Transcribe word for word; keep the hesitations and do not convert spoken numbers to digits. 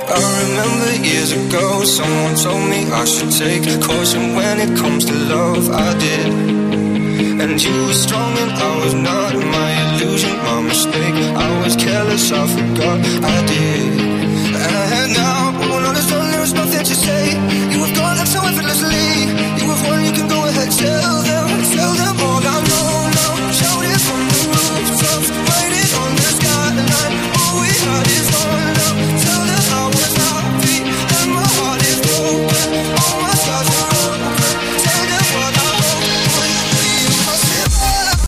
I remember years ago, someone told me I should take caution when it comes to love. I did, and you were strong and I was not. My illusion, my mistake. I was careless, I forgot I did.